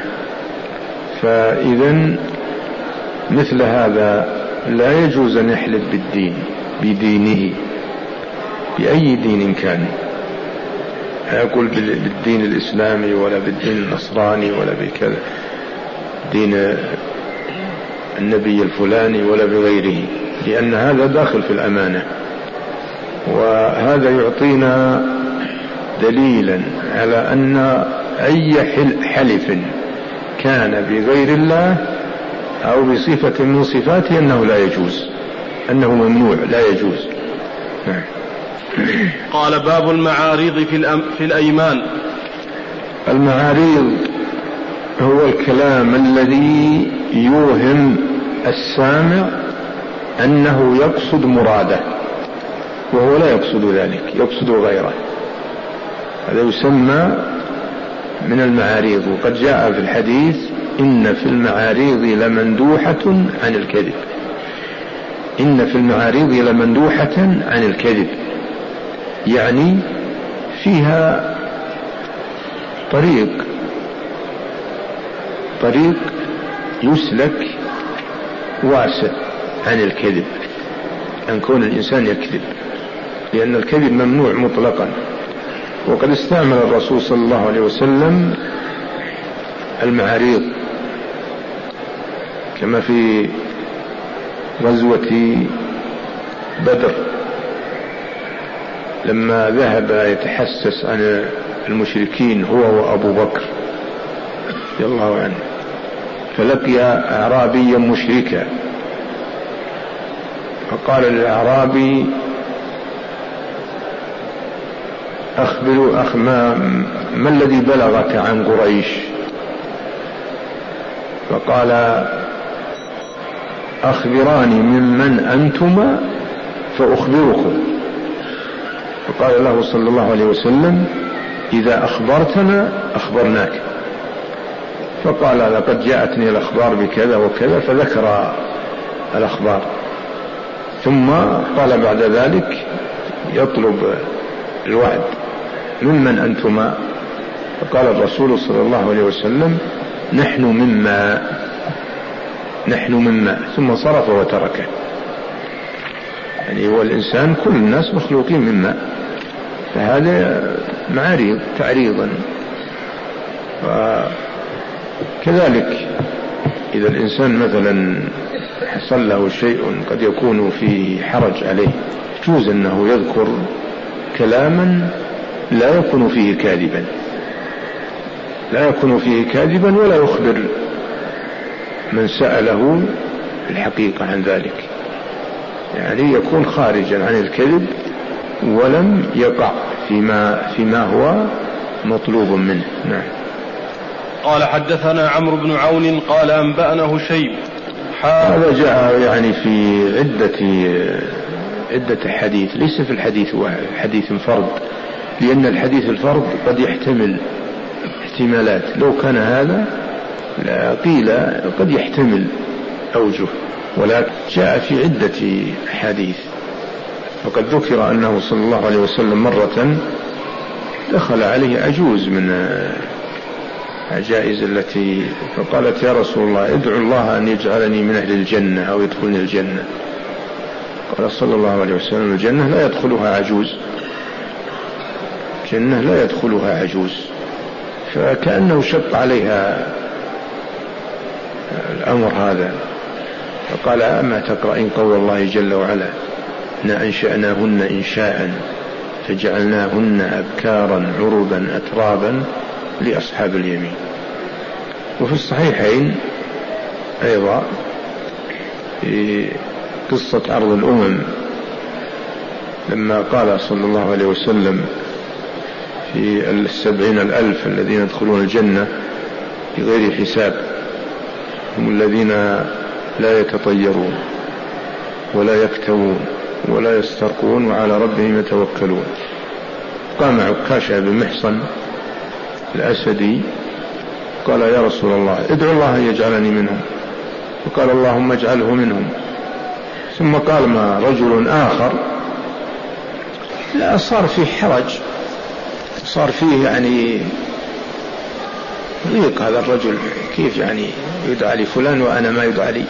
فإذا مثل هذا لا يجوز أن يحلف بدينه بأي دين كان، لا يقول بالدين الإسلامي ولا بالدين النصراني ولا بكذا دين النبي الفلاني ولا بغيره، لأن هذا داخل في الأمانة. وهذا يعطينا دليلا على أن أي حلف كان بغير الله أو بصفة من صفاته أنه لا يجوز، أنه ممنوع لا يجوز. قال باب المعاريض في الأيمان. المعاريض هو الكلام الذي يوهم السامع أنه يقصد مراده وهو لا يقصد ذلك، يقصد غيره، هذا يسمى من المعاريض. وقد جاء في الحديث إن في المعاريض لمندوحة عن الكذب، إن في المعاريض لمندوحة عن الكذب، يعني فيها طريق يسلك واسع عن الكذب، أن كون الإنسان يكذب، لأن الكذب ممنوع مطلقا. وقد استعمل الرسول صلى الله عليه وسلم المعاريض كما في غزوة بدر لما ذهب يتحسس عن المشركين هو وأبو بكر رضي الله عنه، فلقي أعرابيا مشركا فقال للأعرابي ما الذي بلغك عن قريش؟ فقال أخبراني ممن أنتما فأخبركم. فقال له صلى الله عليه وسلم إذا أخبرتنا أخبرناك. فقال لقد جاءتني الأخبار بكذا وكذا، فذكر الأخبار، ثم قال بعد ذلك يطلب الوعد ممن أنتما؟ فقال الرسول صلى الله عليه وسلم نحن مما، ثم صرف وتركه. يعني هو الإنسان كل الناس مخلوقين مما، فهذا معاريض تعريضا. وكذلك إذا الإنسان مثلا حصل له شيء قد يكون فيه حرج عليه، يجوز أنه يذكر كلاما لا يكون فيه كاذبا ولا يخبر من سأله الحقيقة عن ذلك، يعني يكون خارجا عن الكذب ولم يقع فيما هو مطلوب منه. نعم. قال حدثنا عمرو بن عون قال أنبأنا هشيم. هذا جاء يعني في عدة حديث، ليس في الحديث واحد حديث فرد، لأن الحديث الفرد قد يحتمل احتمالات، لو كان هذا لا قيل قد يحتمل أوجه، ولكن جاء في عدة حديث. وقد ذكر أنه صلى الله عليه وسلم مرة دخل عليه عجوز من عجائز التي، فقالت يا رسول الله ادعو الله أن يجعلني من أهل الجنة أو يدخلني الجنة. قال صلى الله عليه وسلم الجنة لا يدخلها عجوز، الجنة لا يدخلها عجوز. فكأنه شق عليها الأمر هذا، فقال أما تقرأين قول الله جل وعلا إنا أنشأناهن إنشاء فجعلناهن أبكارا عربا أترابا لأصحاب اليمين. وفي الصحيحين أيضا في قصة عرض الأمم لما قال صلى الله عليه وسلم في 70,000 الذين يدخلون الجنة بغير حساب هم الذين لا يتطيرون ولا يكتوون ولا يسترقون وعلى ربهم يتوكلون. قام عكاشة بن محصن الأسدي قال يا رسول الله ادعو الله أن يجعلني منهم، فقال اللهم اجعله منهم. ثم قال ما رجل آخر لا صار في حرج صار فيه يعني ضيق، هذا الرجل كيف يعني يدعى لي فلان وأنا ما يدعى لي.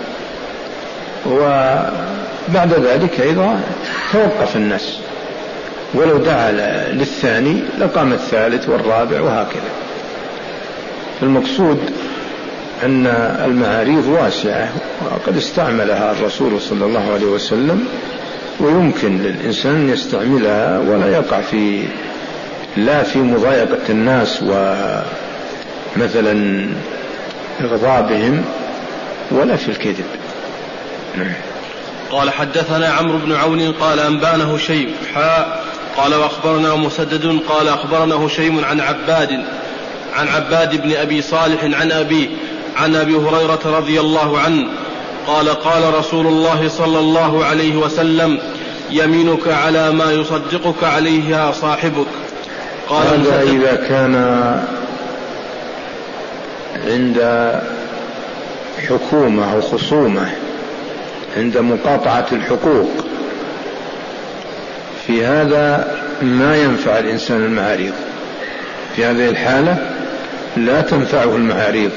وبعد ذلك أيضا توقف الناس، ولو دعا للثاني لقام الثالث والرابع وهكذا. المقصود أن المعاريض واسعة وقد استعملها الرسول صلى الله عليه وسلم، ويمكن للإنسان أن يستعملها ولا يقع لا في مضايقة الناس ومثلا إغضابهم ولا في الكذب. قال حدثنا عمرو بن عون قال أنبأنا هشيم قال وأخبرنا مسدد قال أخبرنا هشيم عن عباد بن أبي صالح عن أبيه عن أبي هريرة رضي الله عنه قال قال رسول الله صلى الله عليه وسلم يمينك على ما يصدقك عليها صاحبك. قال هذا إذا كان عند حكومة أو خصومة، عند مقاطعة الحقوق، في هذا ما ينفع الإنسان المعاريض. في هذه الحالة لا تنفعه المعاريض،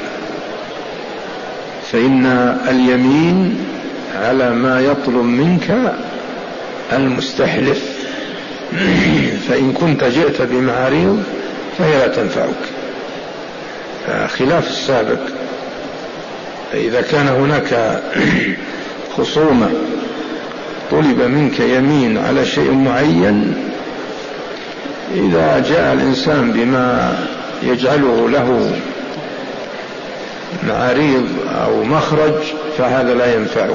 فإن اليمين على ما يطلب منك المستحلف، فإن كنت جئت بمعاريض فهي لا تنفعك، خلاف السابق. فإذا كان هناك خصومة طلب منك يمين على شيء معين، إذا جاء الإنسان بما يجعله له معاريض أو مخرج فهذا لا ينفعه،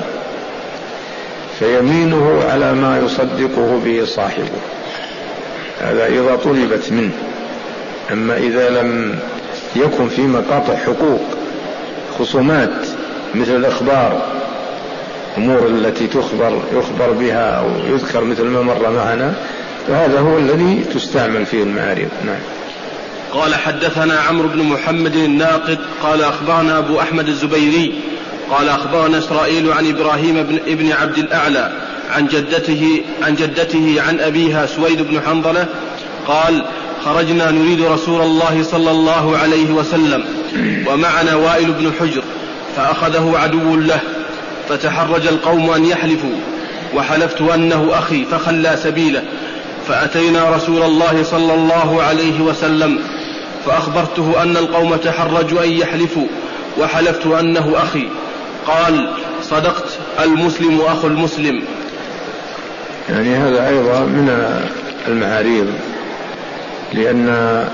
فيمينه على ما يصدقه به صاحبه، هذا إذا طلبت منه. أما إذا لم يكن في مقاطع حقوق خصومات مثل الأخبار، أمور التي يخبر بها أو يذكر مثل ما مر معنا، فهذا هو الذي تستعمل فيه المعاريض. نعم. قال حدثنا عمرو بن محمد الناقد قال أخبرنا أبو أحمد الزبيري قال أخبرنا إسرائيل عن إبراهيم بن عبد الأعلى عن جدته عن أبيها سويد بن حنظلة قال خرجنا نريد رسول الله صلى الله عليه وسلم ومعنا وائل بن حجر، فأخذه عدو له، فتحرج القوم أن يحلفوا، وحلفت أنه أخي فخلى سبيله، فأتينا رسول الله صلى الله عليه وسلم فأخبرته أن القوم تحرجوا أن يحلفوا، وحلفت أنه أخي. قال صدقت، المسلم أخو المسلم. يعني هذا أيضا من المعاريض، لأن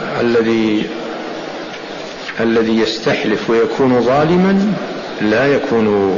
الذي يستحلف ويكون ظالما لا يكون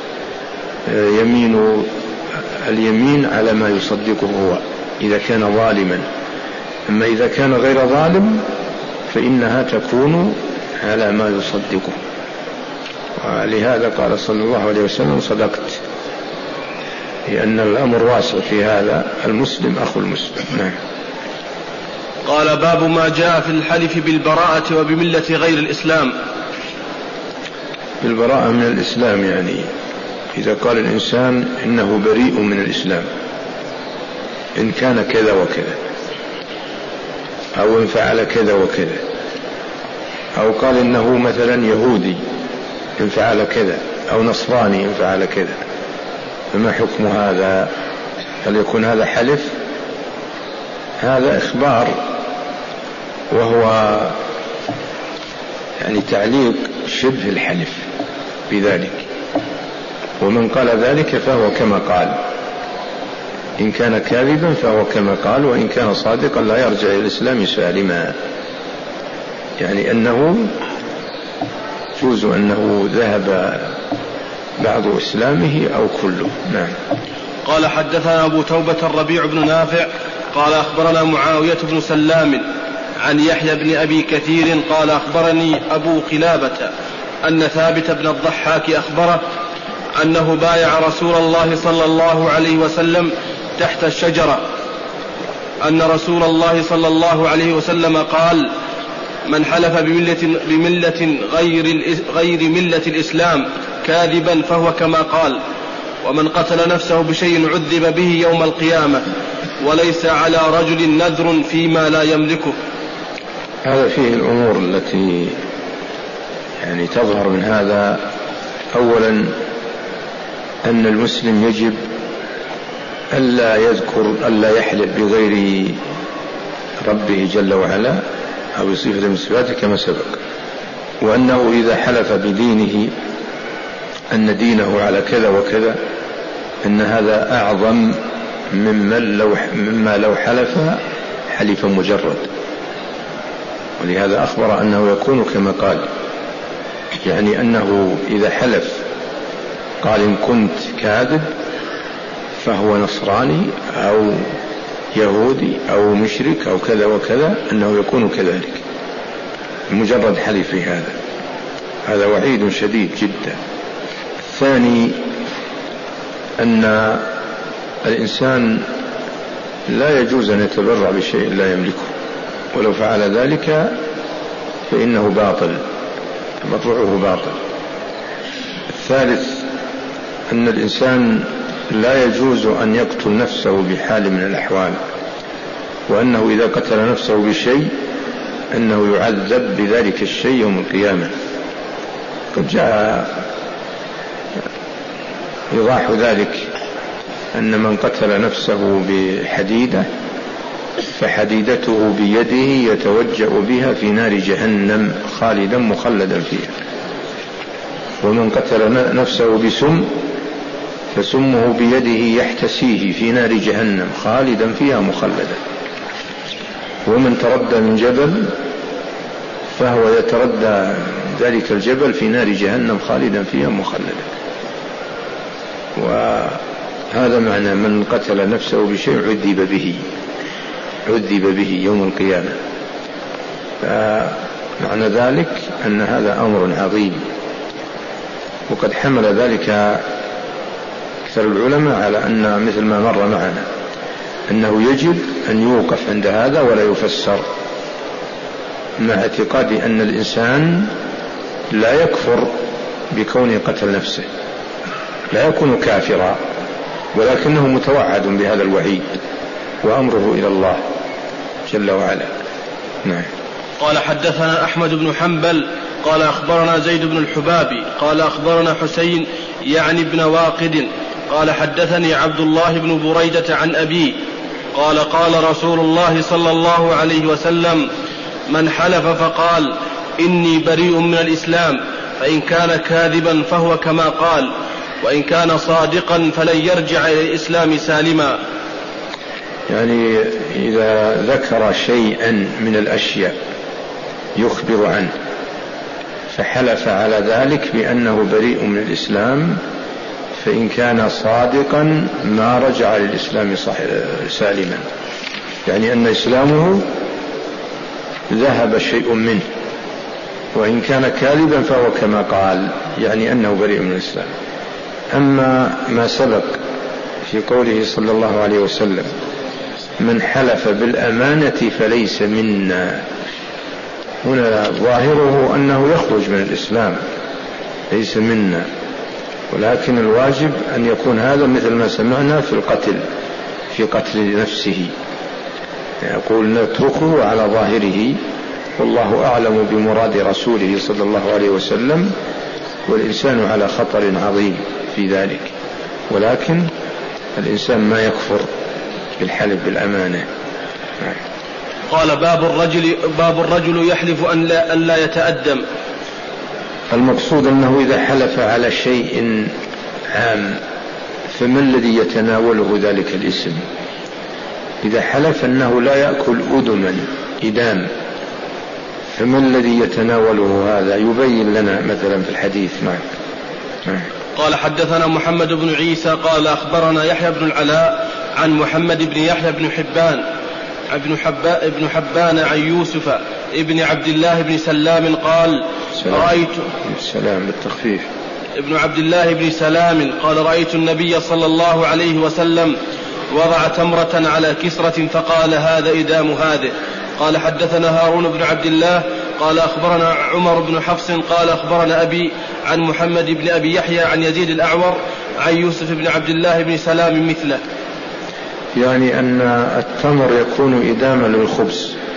اليمين على ما يصدقه هو إذا كان ظالما. أما إذا كان غير ظالم فإنها تكون على ما يصدقه. ولهذا قال صلى الله عليه وسلم صدقت، لأن الأمر واسع في هذا، المسلم أخو المسلم. نعم. قال باب ما جاء في الحلف بالبراءة وبملة غير الإسلام. بالبراءة من الإسلام، يعني إذا قال الإنسان إنه بريء من الإسلام إن كان كذا وكذا، أو إن فعل كذا وكذا، أو قال إنه مثلا يهودي إن فعل كذا، أو نصراني إن فعل كذا، فما حكم هذا؟ هل يكون هذا حلف؟ هذا إخبار، وهو يعني تعليق شبه الحلف بذلك، ومن قال ذلك فهو كما قال، إن كان كاذبا فهو كما قال، وإن كان صادقا لا يرجع إلى الإسلام سالما، يعني أنه يجوز أنه ذهب بعض إسلامه أو كله. نعم. قال حدثنا أبو توبة الربيع بن نافع قال أخبرنا معاوية بن سلام عن يحيى بن أبي كثير قال أخبرني أبو قلابة أن ثابت بن الضحاك أخبره أنه بايع رسول الله صلى الله عليه وسلم تحت الشجرة، أن رسول الله صلى الله عليه وسلم قال من حلف بملة غير ملة الإسلام كاذبا فهو كما قال، ومن قتل نفسه بشيء عذب به يوم القيامة، وليس على رجل نذر فيما لا يملكه. هذا فيه الأمور التي يعني تظهر من هذا. أولا أن المسلم يجب ألا يحلف بغير ربه جل وعلا أو بصفة من صفاته كما سبق، وأنه إذا حلف بدينه أن دينه على كذا وكذا أن هذا أعظم مما لو حلف حلفا مجرد. ولهذا أخبر أنه يكون كما قال، يعني أنه إذا حلف قال إن كنت كاذب فهو نصراني أو يهودي أو مشرك أو كذا وكذا، أنه يكون كذلك مجرد حلف هذا وعيد شديد جدا. الثاني أن الإنسان لا يجوز أن يتبرع بشيء لا يملكه، ولو فعل ذلك فإنه باطل، تبرعه باطل. الثالث أن الإنسان لا يجوز أن يقتل نفسه بحال من الأحوال، وأنه إذا قتل نفسه بشيء أنه يعذب بذلك الشيء يوم القيامة. قد جاء يضاح ذلك أن من قتل نفسه بحديدة فحديدته بيده يتوجأ بها في نار جهنم خالدا مخلدا فيها، ومن قتل نفسه بسم فسمه بيده يحتسيه في نار جهنم خالدا فيها مخلدا، ومن تردى من جبل فهو يتردى ذلك الجبل في نار جهنم خالدا فيها مخلدا. وهذا معنى من قتل نفسه بشيء عذب به يوم القيامة. فمعنى ذلك أن هذا أمر عظيم، وقد حمل ذلك أكثر العلماء على أن مثل ما مر معنا أنه يجب أن يوقف عند هذا ولا يفسر، مع اعتقاد أن الإنسان لا يكفر بكونه قتل نفسه، لا يكون كافرا، ولكنه متوعد بهذا الوعيد وأمره إلى الله جل وعلا. نعم. قال حدثنا أحمد بن حنبل قال أخبرنا زيد بن الحبابي قال أخبرنا حسين يعني بن واقد قال حدثني عبد الله بن بريدة عن أبي قال قال رسول الله صلى الله عليه وسلم من حلف فقال إني بريء من الإسلام فإن كان كاذبا فهو كما قال، وإن كان صادقا فلن يرجع إلى الإسلام سالما. يعني إذا ذكر شيئا من الأشياء يخبر عنه فحلف على ذلك بأنه بريء من الإسلام، فإن كان صادقا ما رجع للإسلام سالما، يعني أن إسلامه ذهب شيء منه، وإن كان كاذبا فهو كما قال، يعني أنه بريء من الإسلام. أما ما سبق في قوله صلى الله عليه وسلم من حلف بالأمانة فليس منا، هنا ظاهره أنه يخرج من الإسلام ليس منا، ولكن الواجب أن يكون هذا مثل ما سمعنا في قتل نفسه، يقول نتركه على ظاهره، والله أعلم بمراد رسوله صلى الله عليه وسلم، والإنسان على خطر عظيم في ذلك، ولكن الإنسان ما يكفر بالحلف بالأمانة. قال باب الرجل يحلف أن لا يتأدم. المقصود أنه إذا حلف على شيء عام فما الذي يتناوله ذلك الاسم؟ إذا حلف أنه لا يأكل إدام فما الذي يتناوله هذا؟ يبين لنا مثلا في الحديث. نعم. قال حدثنا محمد بن عيسى قال أخبرنا يحيى بن العلاء عن محمد بن يحيى بن حبان عن يوسف ابن عبد الله بن سلام قال رأيت سلام بالتخفيف ابن عبد الله بن سلام قال رأيت النبي صلى الله عليه وسلم وضع تمرة على كسرة فقال هذا إدام هذه. قال حدثنا هارون بن عبد الله قال أخبرنا عمر بن حفص قال أخبرنا أبي عن محمد بن أبي يحيى عن يزيد الأعور عن يوسف بن عبد الله بن سلام مثله. يعني أن التمر يكون إداما للخبز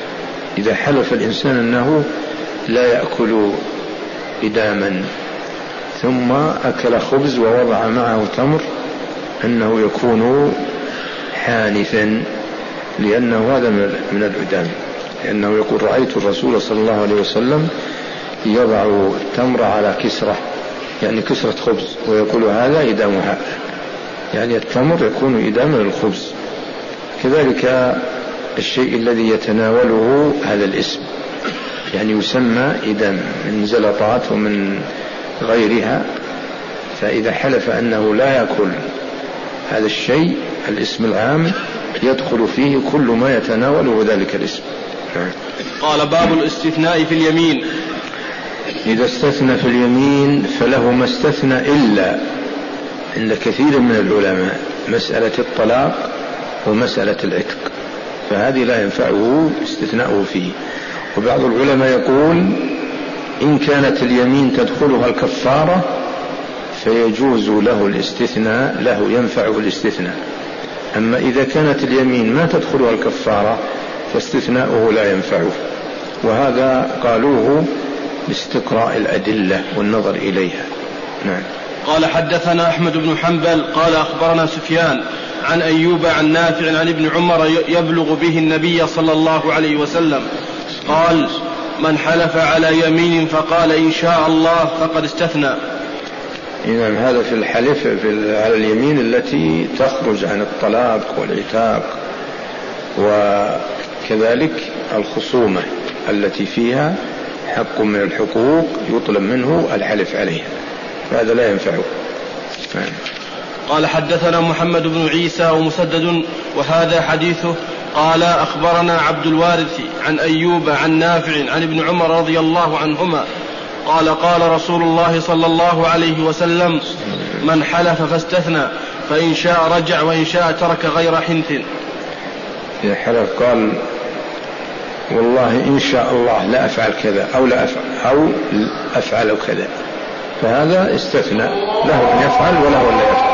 إذا حلف الإنسان أنه لا يأكل إداما ثم أكل خبز ووضع معه تمر أنه يكون حانثا، لأنه هذا من الإدام، لأنه يقول رأيت الرسول صلى الله عليه وسلم يضع التمر على كسرة، يعني كسرة خبز، ويقول هذا إدامها، يعني التمر يكون إداما للخبز. كذلك الشيء الذي يتناوله هذا الاسم يعني يسمى إدام من زلطات ومن غيرها، فإذا حلف أنه لا يأكل هذا الشيء الاسم العام يدخل فيه كل ما يتناوله ذلك الاسم. قال باب الاستثناء في اليمين. إذا استثنى في اليمين فله ما استثنى إلا عند كثير من العلماء مسألة الطلاق ومسألة العتق، فهذه لا ينفعه استثناؤه فيه. وبعض العلماء يقول إن كانت اليمين تدخلها الكفارة فيجوز له الاستثناء، له ينفعه الاستثناء. أما إذا كانت اليمين ما تدخلها الكفارة فاستثناؤه لا ينفعه، وهذا قالوه باستقراء الأدلة والنظر إليها. نعم. قال حدثنا أحمد بن حنبل قال أخبرنا سفيان عن أيوب عن نافع عن ابن عمر يبلغ به النبي صلى الله عليه وسلم قال من حلف على يمين فقال إن شاء الله فقد استثنى. نعم، هذا في الحلف على اليمين التي تخرج عن الطلاق والعتاق، وكذلك الخصومة التي فيها حق من الحقوق يطلب منه الحلف عليها، فهذا لا ينفعه. قال حدثنا محمد بن عيسى ومسدد وهذا حديثه. قال أخبرنا عبد الوارث عن أيوب عن نافع عن ابن عمر رضي الله عنهما قال قال رسول الله صلى الله عليه وسلم من حلف فاستثنى فإن شاء رجع وإن شاء ترك غير حنث. إذا حلف قال والله إن شاء الله لا أفعل كذا أو لا أفعل أو أفعل كذا، فهذا استثنى، له أن يفعل وله أن لا يفعل.